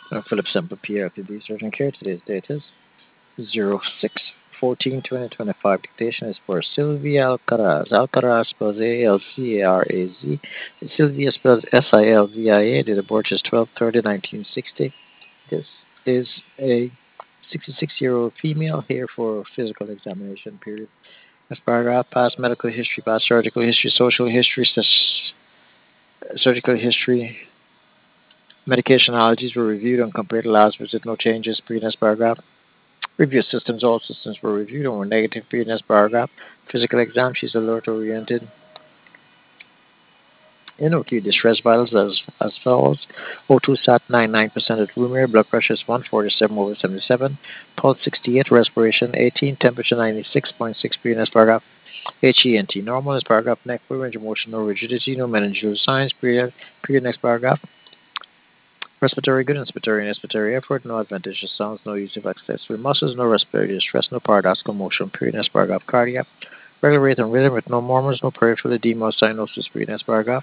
I'm Philip Semple, PhD Surgeon Care. Today's date is 06/14/2025. Dictation is for Sylvia Alcaraz. Alcaraz spells Alcaraz. Sylvia spells Silvia. Date of birth is 12/30/1960. This is a 66-year-old female here for physical examination period. Next paragraph: past medical history, past surgical history, social history, surgical history, medication allergies were reviewed and compared to last visit. No changes. Previous paragraph. Review systems. All systems were reviewed and were negative. Previous paragraph. Physical exam. She's alert oriented. NOQ distress vitals as follows: O2 sat 99% at room air. Blood pressure is 147/77. Pulse 68. Respiration 18. Temperature 96.6. Previous paragraph. HENT normal. This paragraph. Neck fluid range of motion. No rigidity. No meningeal signs. Period. Next paragraph. Respiratory good, inspiratory effort, no adventitious sounds, no use of accessory muscles, no respiratory distress, no paradoxical motion, period, next paragraph, cardiac, regular rate and rhythm with no murmurs, no peripheral edema or cyanosis, period, next paragraph.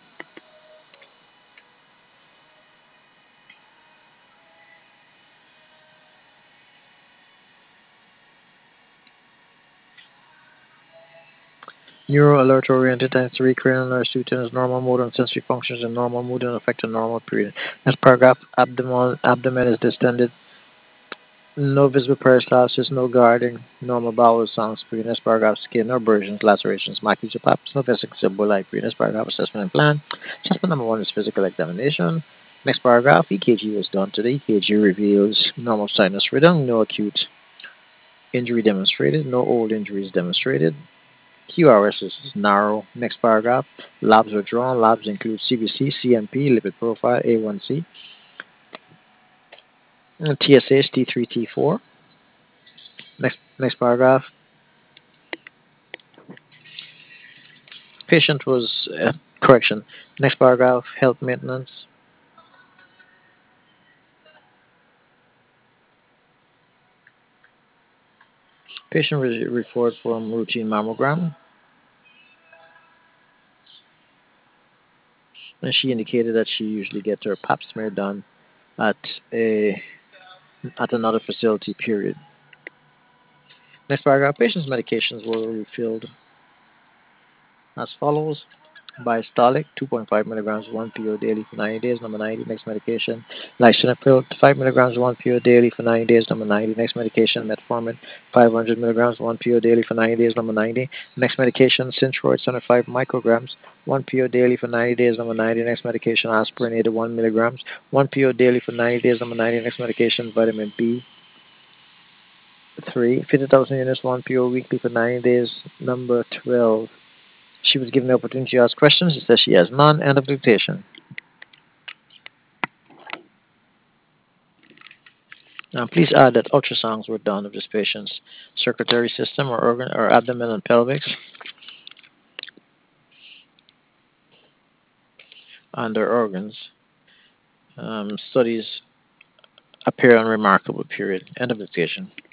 Neuro alert oriented times 3 cranial nerve students, normal motor and sensory functions and normal mood and affect a normal period. Next paragraph, abdomen is distended, no visible peristalsis, no guarding, normal bowel sounds, period. Next paragraph, skin or abrasions, lacerations, markings or paps, no vesicles or bullae, period. Next paragraph, assessment and plan. Assessment number 1 is physical examination. Next paragraph, EKG was done today. EKG reveals normal sinus rhythm, no acute injury demonstrated, no old injuries demonstrated. QRS is narrow. Next paragraph, labs were drawn. Labs include CBC, CMP, lipid profile, A1C, TSH, T3, T4. Next paragraph, patient was correction. Next paragraph, health maintenance. Patient referred from routine mammogram, and she indicated that she usually gets her pap smear done at a at another facility. Period. Next paragraph, patient's medications were refilled as follows: Biostolic, 2.5 milligrams 1 PO daily for 90 days. Number 90, next medication. Lisinopril, 5 milligrams 1 PO daily for 90 days. Number 90, next medication. Metformin, 500 milligrams 1 PO daily for 90 days. Number 90, next medication. Synthroid, 75 micrograms 1 PO daily for 90 days. Number 90, next medication. Aspirin, 81 milligrams 1 PO daily for 90 days. Number 90, next medication. Vitamin B3, 50,000 units 1 PO weekly for 90 days. Number 12. She was given the opportunity to ask questions. She says she has none. End of dictation. Now, please add that ultrasounds were done of this patient's circulatory system or organ or abdomen and pelvis and their organs. Studies appear unremarkable. Period. End of dictation.